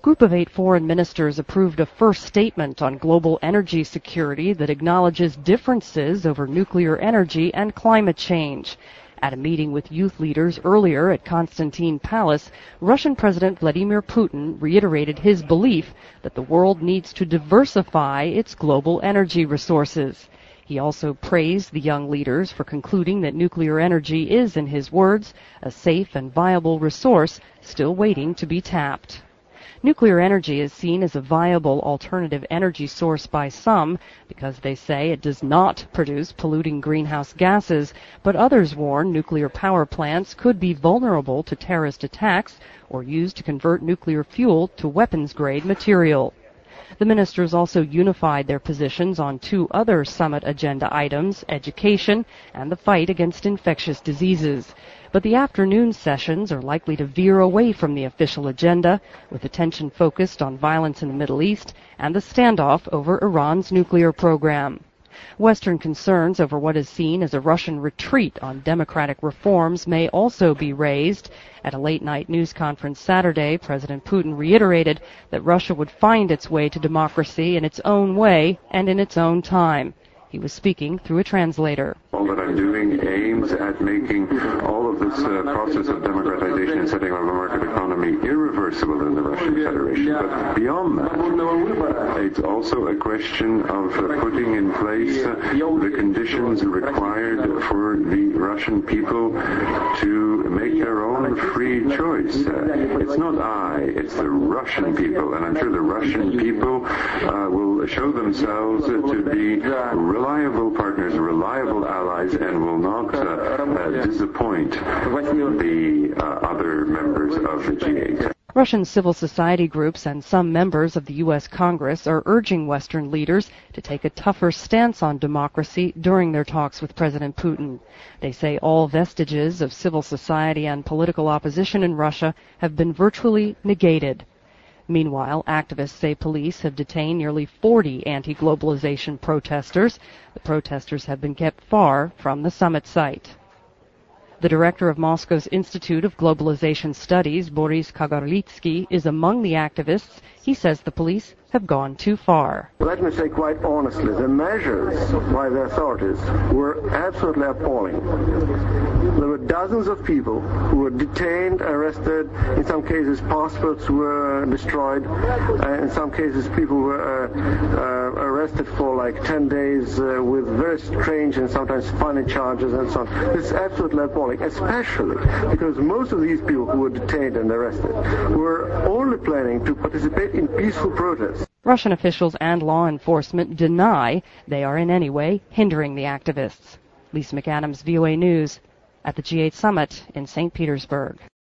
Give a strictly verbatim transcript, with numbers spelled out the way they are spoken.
group of eight foreign ministers approved a first statement on global energy security that acknowledges differences over nuclear energy and climate change. At a meeting with youth leaders earlier at Constantine Palace, Russian President Vladimir Putin reiterated his belief that the world needs to diversify its global energy resources. He also praised the young leaders for concluding that nuclear energy is, in his words, a safe and viable resource still waiting to be tapped. Nuclear energy is seen as a viable alternative energy source by some because they say it does not produce polluting greenhouse gases, but others warn nuclear power plants could be vulnerable to terrorist attacks or used to convert nuclear fuel to weapons-grade material. The ministers also unified their positions on two other summit agenda items, education and the fight against infectious diseases. But the afternoon sessions are likely to veer away from the official agenda, with attention focused on violence in the Middle East and the standoff over Iran's nuclear program. Western concerns over what is seen as a Russian retreat on democratic reforms may also be raised. At a late-night news conference Saturday, President Putin reiterated that Russia would find its way to democracy in its own way and in its own time. He was speaking through a translator. All that I'm doing aims at making all of this uh, process of democratization and setting up a market economy irreversible in the Russian Federation. But beyond that, it's also a question of uh, putting in place uh, the conditions required for the Russian people to make their own free choice. Uh, it's not I, it's the Russian people, and I'm sure the Russian people uh, will show themselves uh, to be reliable partners, reliable allies, and will not uh, uh, disappoint the uh, other members of the G eight. Russian civil society groups and some members of the U S Congress are urging Western leaders to take a tougher stance on democracy during their talks with President Putin. They say all vestiges of civil society and political opposition in Russia have been virtually negated. Meanwhile, activists say police have detained nearly forty anti-globalization protesters. The protesters have been kept far from the summit site. The director of Moscow's Institute of Globalization Studies, Boris Kagarlitsky, is among the activists. He says the police have gone too far. Let me say quite honestly, the measures by the authorities were absolutely appalling. There were dozens of people who were detained, arrested. In some cases, passports were destroyed. Uh, in some cases, people were uh, uh, arrested for like ten days uh, with very strange and sometimes funny charges and so on. It's absolutely appalling, especially because most of these people who were detained and arrested were only planning to participate in peaceful protests. Russian officials and law enforcement deny they are in any way hindering the activists. Lisa McAdams, V O A News, at the G eight summit in Saint Petersburg.